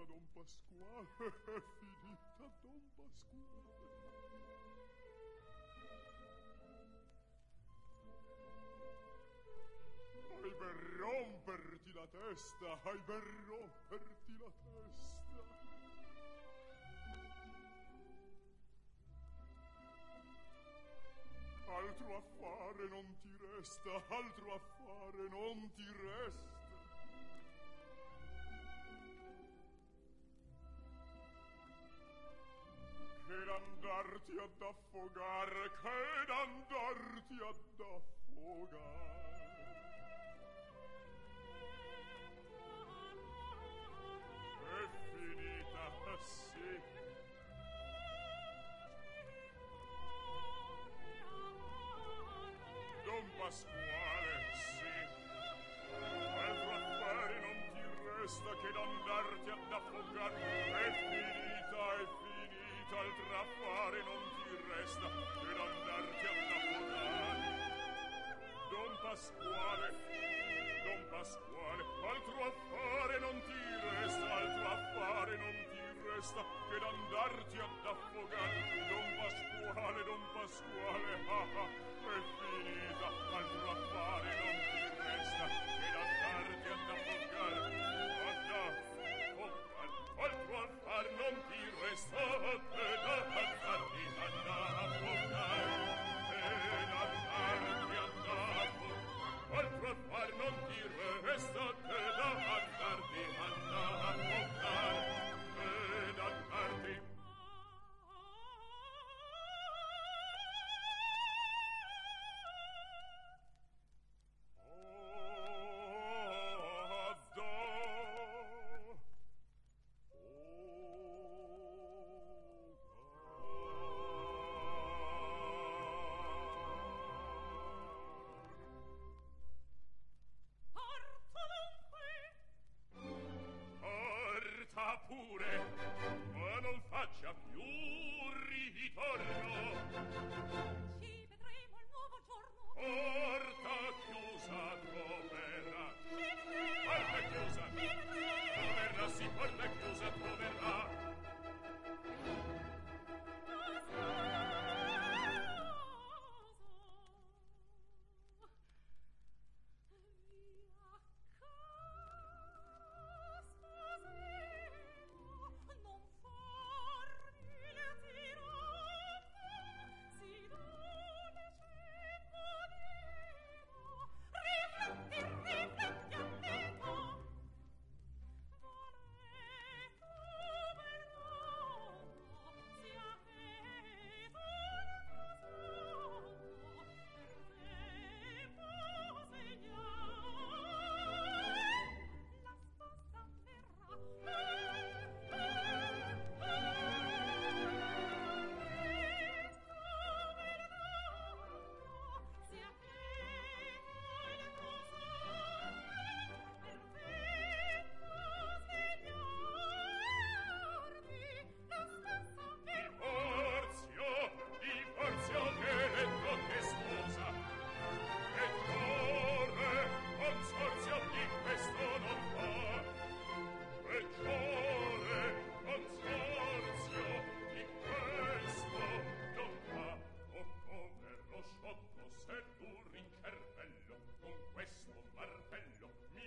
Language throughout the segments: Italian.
Don Pasquale, è finita, Don Pasquale. Hai per romperti la testa, hai per romperti la testa. Altro affare non ti resta, altro affare non ti resta. Che d'andarti ad affogare, che d'andarti ad affogare. È finita, sì. Don Pasquale, sì. Altro affare non ti resta che d'andarti ad affogare. È finita, è finita. Altro affare non ti resta che d'andarti ad affogare. Don Pasquale, Don Pasquale, altro affare non ti resta, altro affare non ti resta che d'andarti ad affogare. Don Pasquale, Don Pasquale, è finita, altro affare non ti resta che d'andarti ad affogare. Altro affare non ti resta che d'andarti ad affogare. Altro affar non ti resta che da andarti ad affogare, ed andarti. Pure, ma non faccia più ritorno. Ci vedremo il nuovo giorno. Porta chiusa troverrà. Porta chiusa troverrà, sì, porta chiusa troverrà.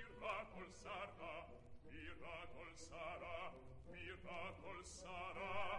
Miracol sarà,